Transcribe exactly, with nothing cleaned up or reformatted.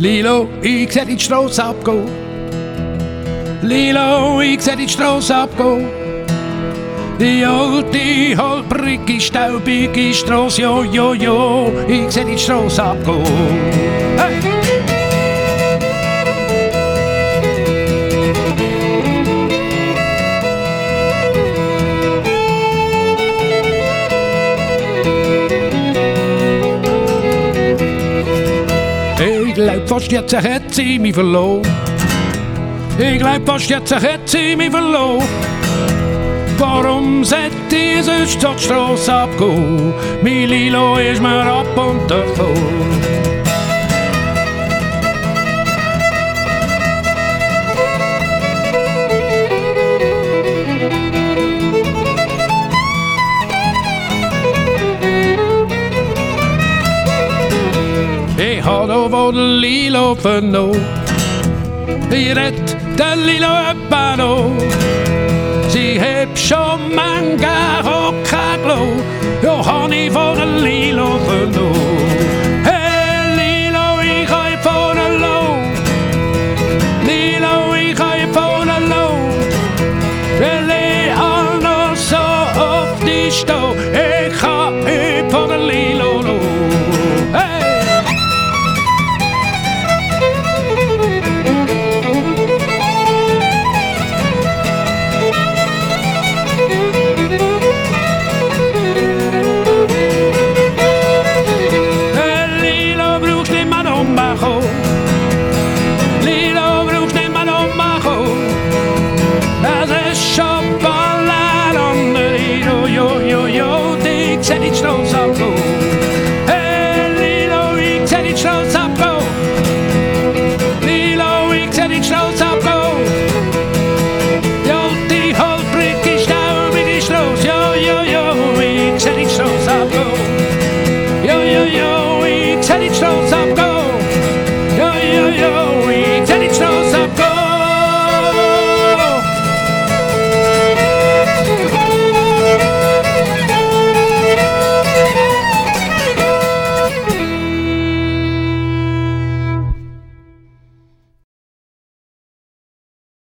Lilo, ik zet die stroos op go. Lilo, ik zet die stroos op go. Die holt, die holt, prikkie, stauw, pikkie, stroos, jo, jo, jo. Ik zet die stroos op go. Hey! Ik luip vast, jet, zeg het, zie me verlo. Ik luip vast, jet, zeg het, zie me verlo. Waarom zet deze stad stroos op go? Mi Lilo is maar op ondervoor. Ik had over de Lilo vernoot. Je redt de Lilo uit Bano. Ze heb zo'n manga op Kaglo. Je had niet voor de Lilo vernoot. Hey Lilo, ik ga je voor de lo. Lilo, ik ga je voor de lo. We leen anders zo op die sto. Ik ga je voor de Lilo lo. Hey! Lilo broeks neem maar om mago. Dat is chocolade onder Lilo, yo, yo, yo. Ik zet iets stroos op.